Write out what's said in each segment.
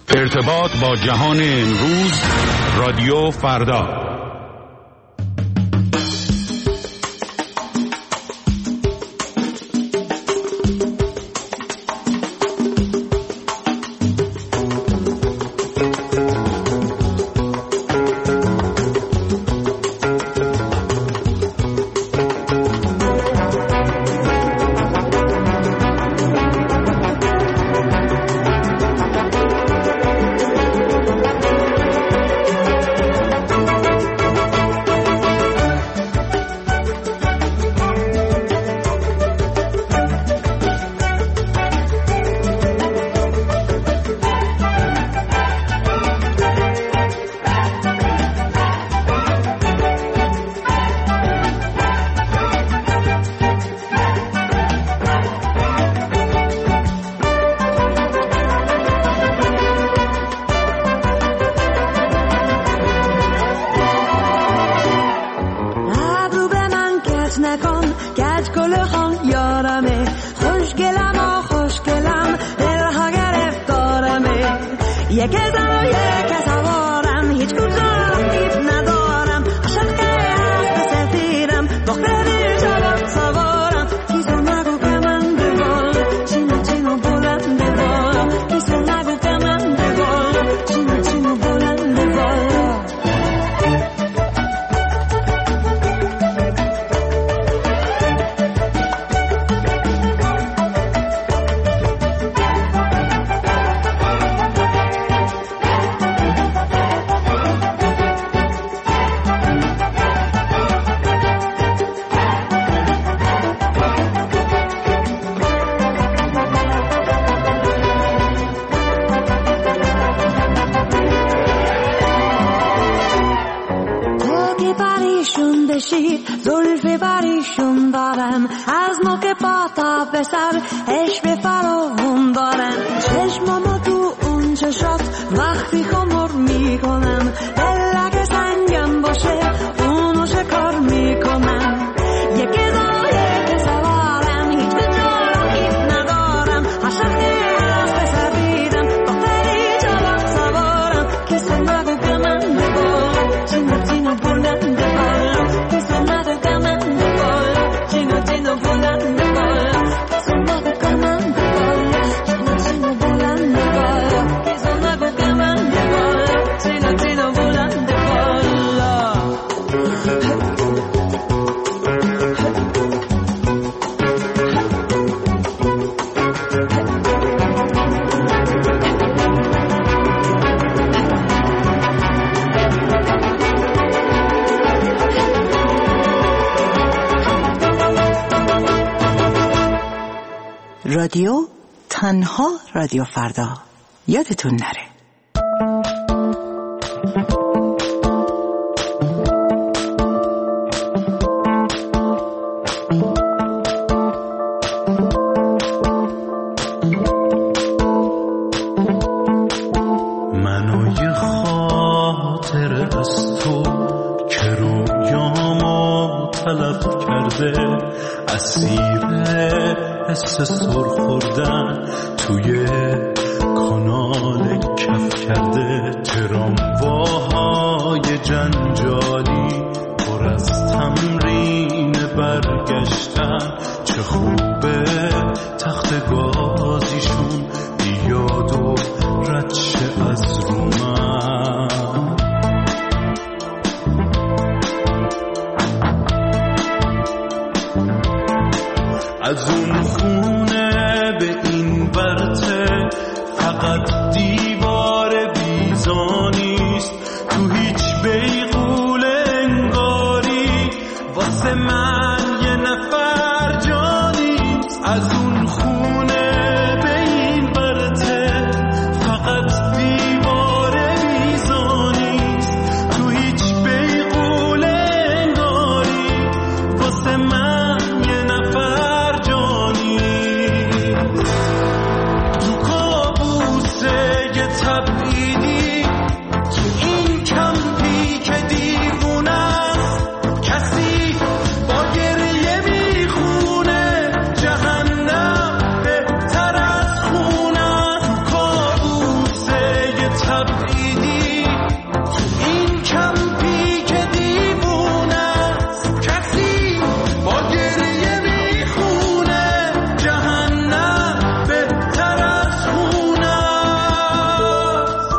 ارتباط با جهان امروز، رادیو فردا. رادیو تنها رادیو فردا، یادتون نره. منو یه خاطر از تو که رویامو تلف کرده، اسیر حس سر خوردن توی کانال کف کرده. ترامواهای جنجالی پر از تمرین برگشتن، چه خوبه تخت گازیشون بیاد و رد شه از رو من. از اون خونه به این ورته فقط دیوار بیزانیست، تو هیچ بیغول انگاری واسه من یه نفر جانیست. از اون خونه به این ورته فقط دیوار بیزانیست، تو هیچ بیغول انگاری واسه من یه نفر. تبعیدی تو این کمپی تبعیدی تو این کمپی که دیوونه است. کسی با گریه میخونه جهنم بهتر از خونه است.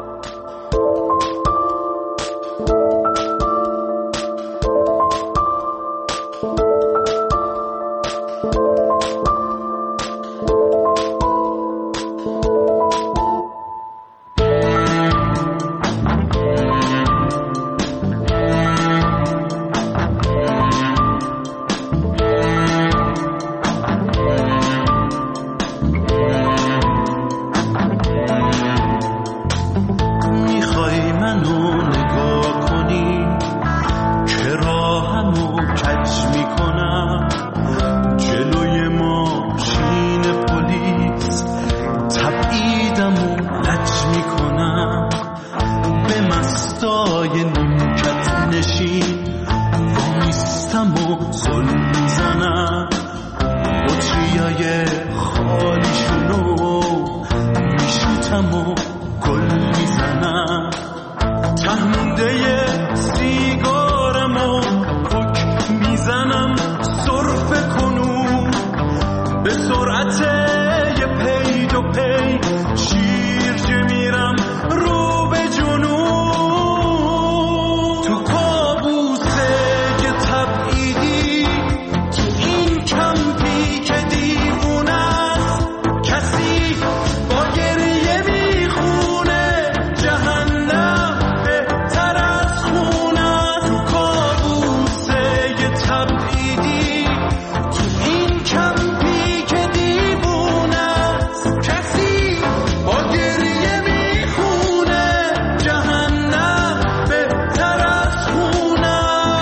میخوای منو نگاه کنی که راهمو کج میکنم، جلوی ماشین پلیس تبعیدمو لج میکنم، به مستای نیمکت نشین وامیستم و زل میزنم، بطریای خالیشونو میشوتم و گل میزنم، تهمونده سیگارمو پک میزنم، سرفه کنون به سرعت یه پی دو پی شیرجه میرم رو به جنون. تو کابوسه که تبعیدی تو این کمپی که دیوونه است. کسی با گریه میخونه جهنم بهتر از خونه. تو کابوسه که تبعیدی تو این کمپی که دیوونه است. کسی با گریه میخونه جهنم بهتر از خونه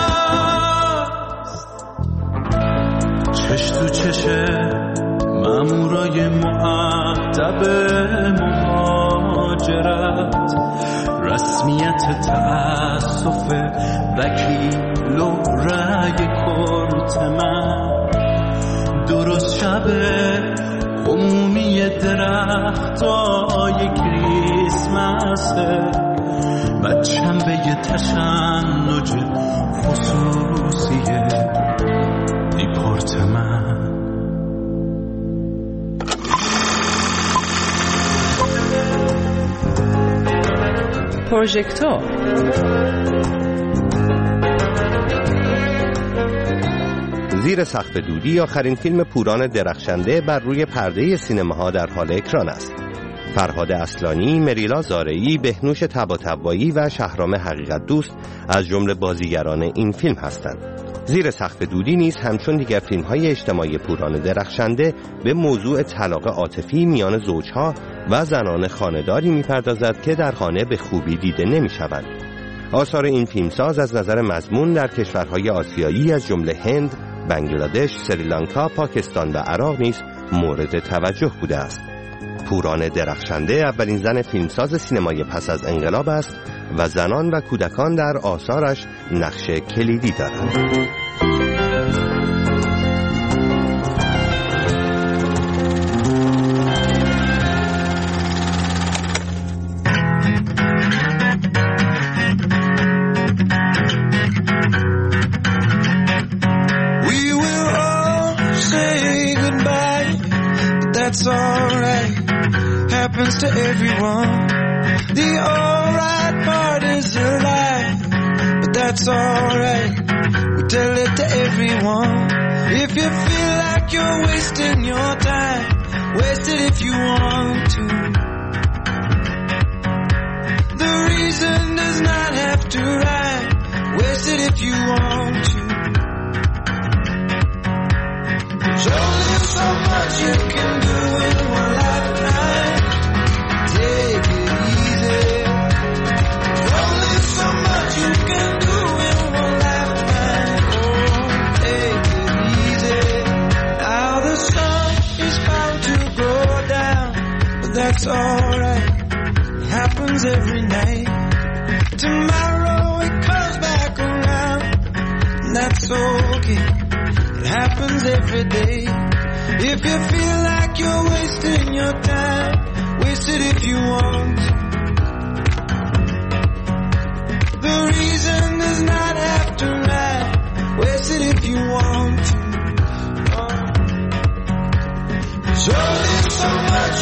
است. چش تو چشه مامورای مؤدب مهاجرت، رسمیت تأسف وکیل و رأی کورت من، درست شب عمومی درختای کریسمسه، بچم به یه تشنج خصوصی دیپارتمن. پروژکتور زیر سقف دودی آخرین فیلم پوران درخشنده بر روی پرده سینماها در حال اکران است. فرهاد اصلانی، مریلا زارعی، بهنوش طباطبایی و شهرام حقیقت دوست از جمله بازیگران این فیلم هستند. زیر سقف دودی نیز همچون دیگر فیلم‌های اجتماعی پوران درخشنده به موضوع طلاق عاطفی میان زوجها و زنان خانه‌داری می‌پردازد که در خانه به خوبی دیده نمی‌شوند. آثار این فیلمساز از نظر مضمون در کشورهای آسیایی از جمله هند، بنگلادش، سریلانکا، پاکستان و عراق نیز مورد توجه بوده است. پوران درخشنده اولین زن فیلمساز سینمای پس از انقلاب است و زنان و کودکان در آثارش نقش کلیدی دارند. That's alright, happens to everyone. The alright part is a lie, but that's alright, we tell it to everyone. If you feel like you're wasting your time, waste it if you want to. The reason does not have to rhyme, waste it if you want to. There's only so much you can do in one lifetime. Take it easy. There's only so much you can do in one lifetime. Oh, take it easy. Now the sun is bound to go down, but that's alright. It happens every night. Tomorrow it comes back around, and that's okay. It happens every day. If you feel like you're wasting your time, waste it if you want.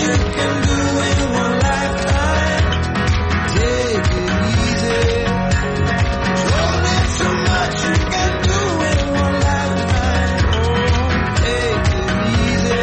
you can do in one lifetime. Take it easy. There's only so much you can do in one lifetime. Oh, take it easy.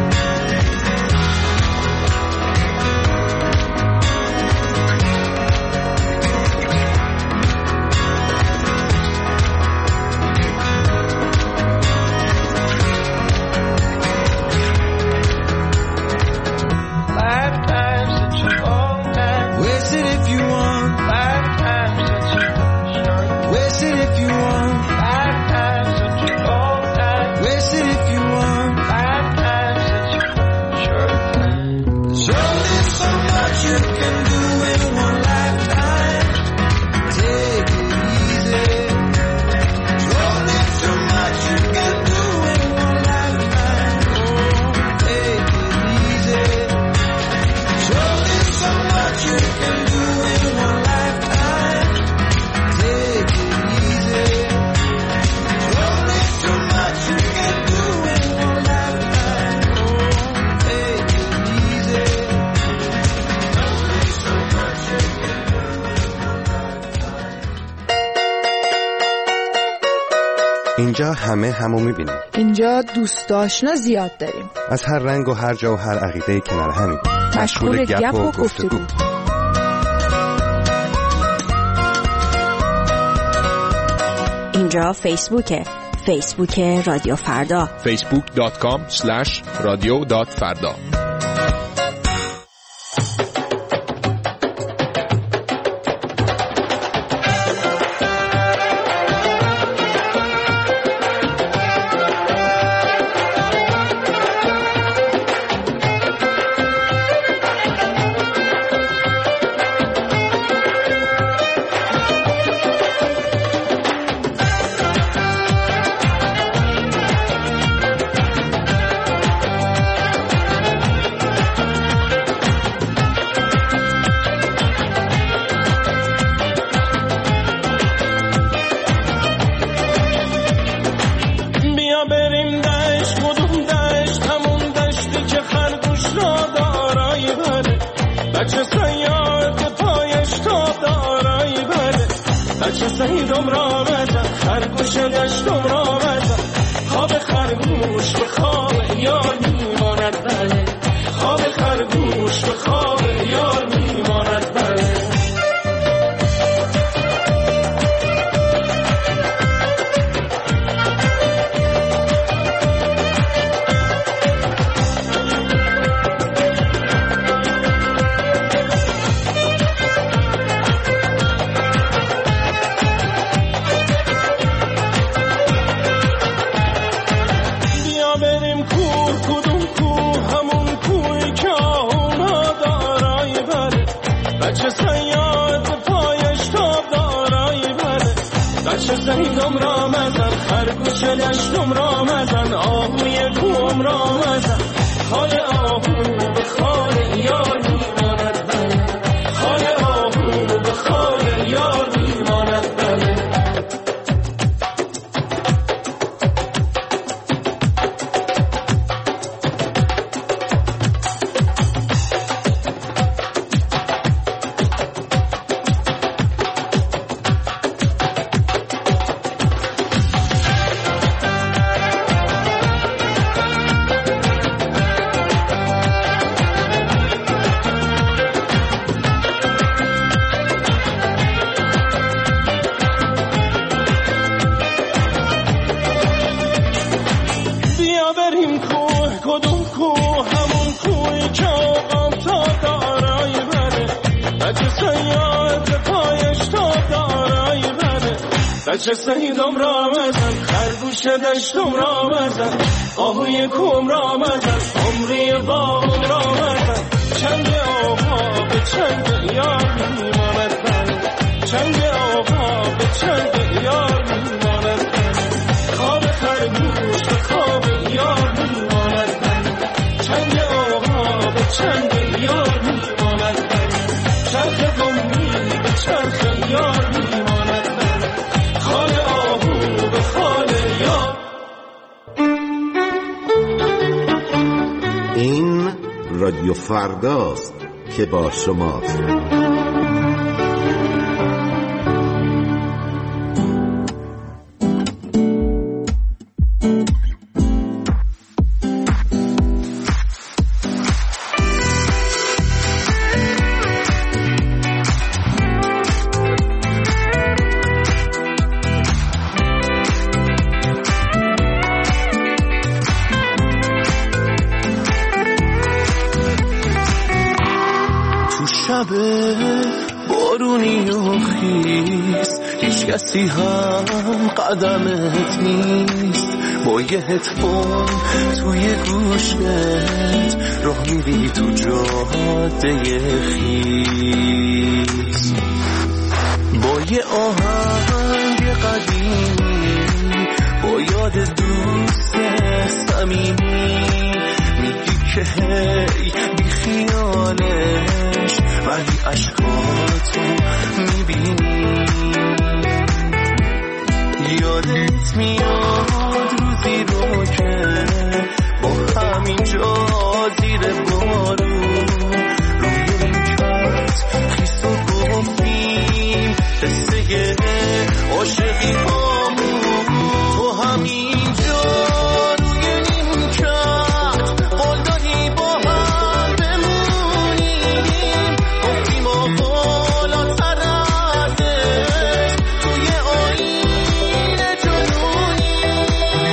Lifetime's such a long time. Waste it if you want. Lifetime's such a short. Waste it if you want. Lifetime's such a long time. Waste it if you want. Lifetime's such a short time. There's only so much you can do in one lifetime. Take it easy. There's only so much you can do in one lifetime. Oh, take it easy. There's only so much you can do in one lifetime. Take it easy. There's only so much you can do in one lifetime. Oh, take it easy. Only so much you can do in one lifetime. اینجا همو میبینیم. اینجا دوست آشنا زیاد داریم. از هر رنگ و هر جا و هر عقیده کنار همیم. مشغول گپ و گفتگو. اینجا فیسبوک رادیو فردا. facebook.com/radio.farda. بچه سیدم را مزن خرگوش دشتم را مزن آهوی کوم را مزن عمری باغم را مزن چنگ آقا به چنگ یار میماند من چنگ آقا به چنگ یار میماند من خواب خرگوش به خواب یار میماند من چنگ آقا به چنگ یار میماند من چرخ گمی به چرخ یار میماند من خال آهو به خال یار. این رادیو فرداست که با شماست. شب بارونی و خیس هیچ کسی هم قدمت نیست، با یه هدفون توی گوشت راه میری تو جاده خیس، با یه آهنگ قدیمی، با یاد دوست صمیمی، میگی که هی بی خیالش ولی عشقاتو میبینی. یادت میاد روزی رو که با همینجا زیر بارون روی این کت خیس و گفتیم قصه عاشقی هامون، تو همینجا روی این کت قول دادی با هم بمونیم، گفتیم بالاتر ازش توی آینه جنونیم.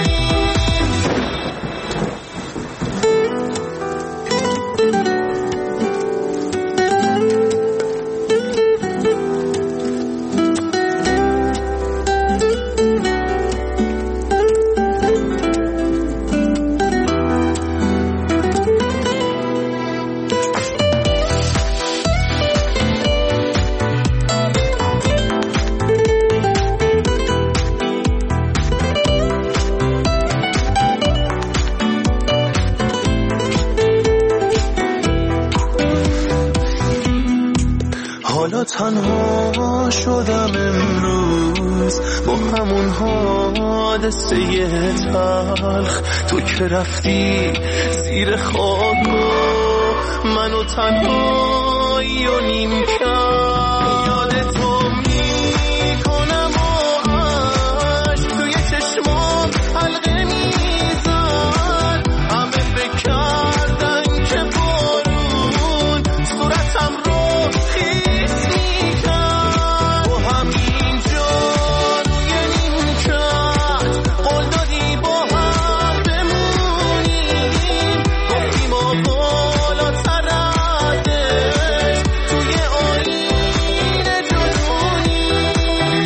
حالا تنها شدم امروز با همون حادثه تلخ، تو که رفتی زیر خواب منو تنهایی و نیم کرد. یادتو میکنم و عشق توی چشمام حلقه میزد، همه بکردن که بارون صورتم رو خیس میکرد. و همینجا روی نیمکت قول دادی با هم بمونیم، گفتیم بالاتر ازش توی آینه جنونیم.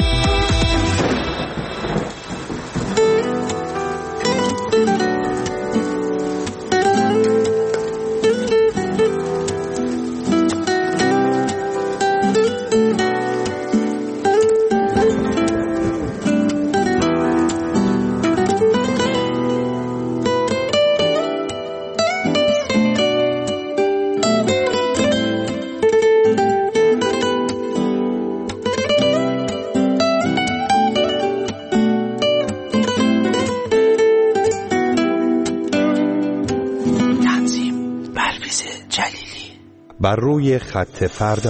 تنظیم پرویز جلیلی. بر روی خط فردا.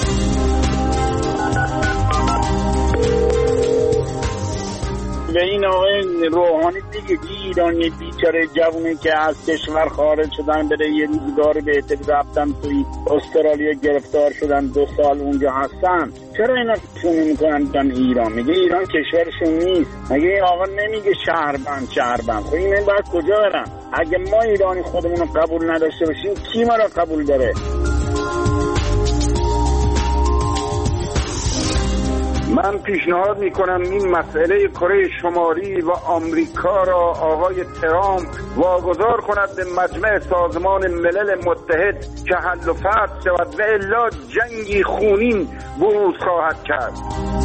به این آقای روحانی دیگه ایرانی بیچاره جوونی که از کشور خارج شدن بره یه روزگار بهتری رفتن توی استرالیا گرفتار شدن 2 سال اونجا هستن، چرا اینا فونی میکنن بیان ایران؟ میگه ایران کشورشون نیست. مگه این آقا نمیگه شهربند؟ خب این باید کجا برن؟ اگه ما ایرانی خودمون رو قبول نداشته باشیم کی ما رو قبول داره؟ من پیشنهاد میکنم این مسئله کره شمالی و آمریکا را آقای ترامپ واگذار کند به مجمع سازمان ملل متحد که حل و فصل شود و الا جنگی خونین بروز خواهد کرد.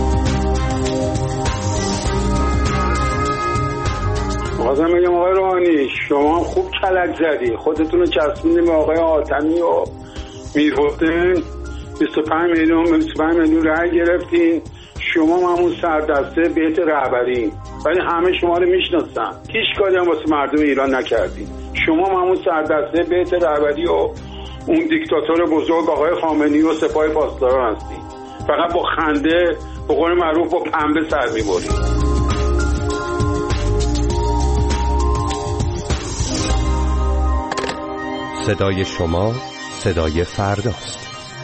بازم میگم آقای روحانی شما خوب کلک زدی، خودتون رو چسبوندین به آقای حاتمی و میرحسین، 25 میلیون رای گرفتین، شما همون سردسته بهت رهبری، ولی همه شما رو میشناسن، هیچ کاری هم واسه مردم ایران نکردین. شما همون سردسته بهت رهبری و اون دیکتاتور بزرگ آقای خامنه‌ای و سپاه پاسداران هستی. فقط با خنده به قول معروف با پنبه سر می‌بری. صدای شما صدای فرداست.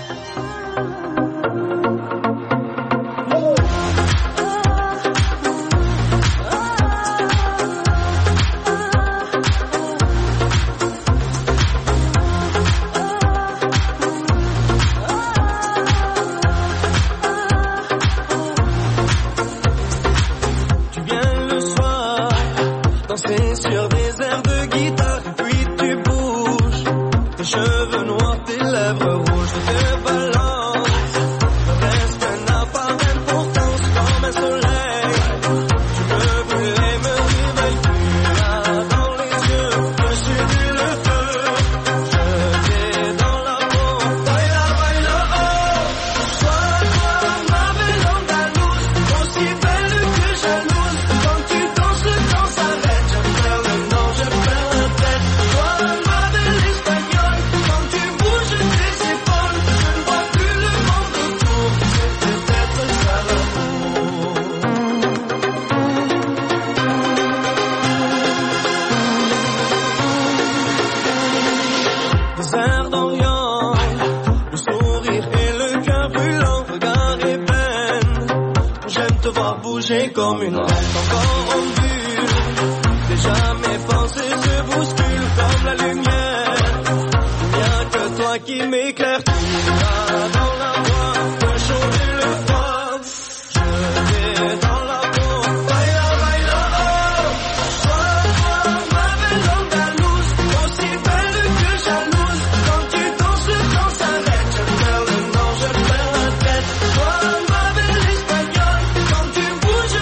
Comme une rêve encore en vue. Déjà mes pensées se bousculent comme la lumière. Rien que toi qui m'éclaire. Tu vas dans la voie de changer le froid. Je vais dans la peau. Baila, baila, oh. Sois ma belle andalouse, aussi belle que jalouse. Quand tu danses, quand ça s'arrête. Je perds le nom, je perds la tête. Sois ma belle espagnole. Quand tu bouges,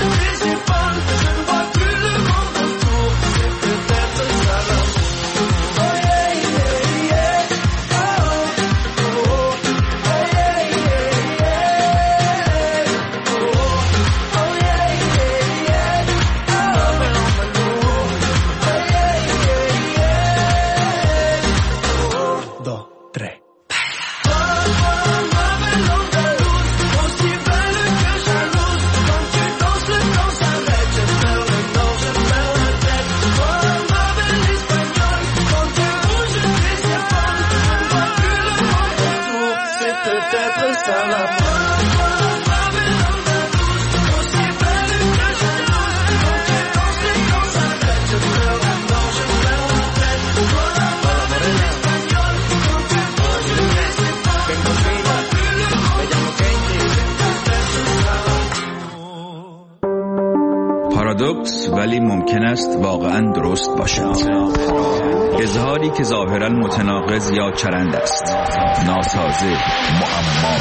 پارادوکس ولی ممکن است واقعا درست باشد. اظهاری که ظاهرا متناقض یا چرند است، ناسازه، معما.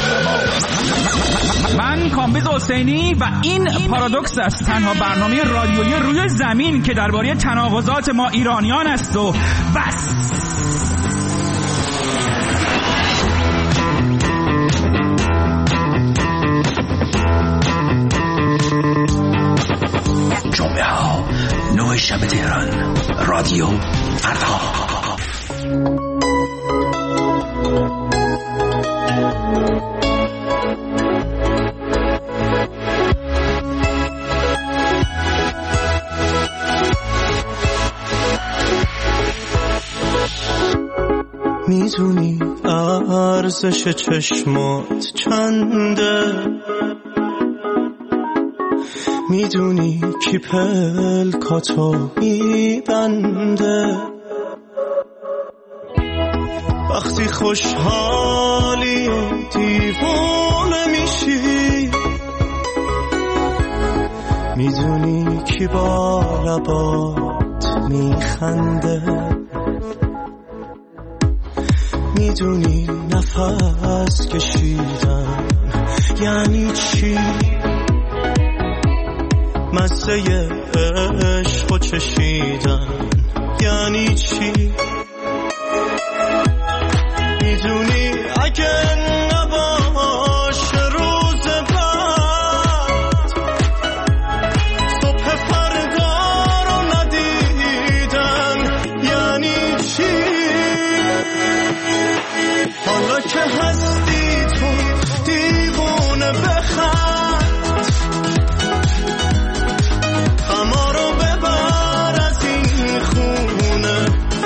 من کامبیز حسینی و این پارادوکس است، تنها برنامه رادیویی روی زمین که درباره تناقضات ما ایرانیان است و بس. جمعه ها 9 شب تهران، رادیو فردا. میدونی ارزش چشمات چنده، میدونی کی پلکاتو میبنده، وقتی خوشحالی و دیوانه میشی، میدونی کی با لبات میخنده، میدونی نفس کشیدن یعنی چی، مزه عشق و چشیدن یعنی چی، میدونی اگه نباشه روز بعد، صبح فردا رو ندیدن یعنی چی. هستی تو دیوونه بخند اما رو ببر از این خونه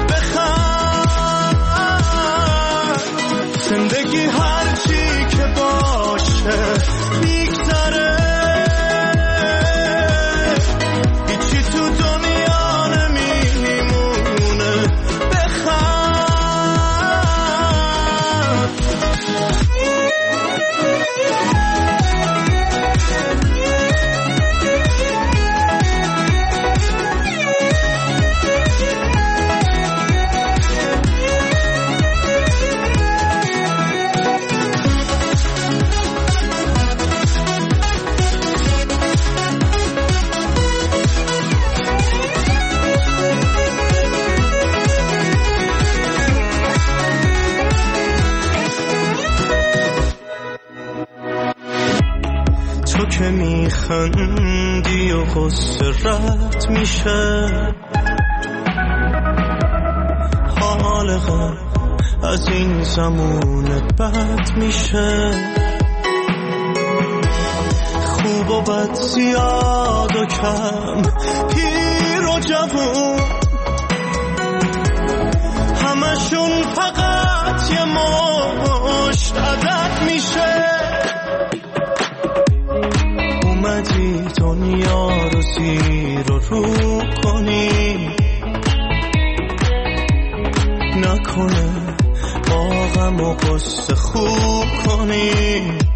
بخند زندگی هرچی که باشه میگذره هیچی تو دنیا نمیمونه تو که میخندی و غصه رد میشه حال غم از این زمونه بد میشه خوب و بد زیاد و کم پیر و جوون همشون فقط یه مشت عدد میشه اومدی دنیا رو زیر و رو کنی نکنه با غم و غصه خوب کنی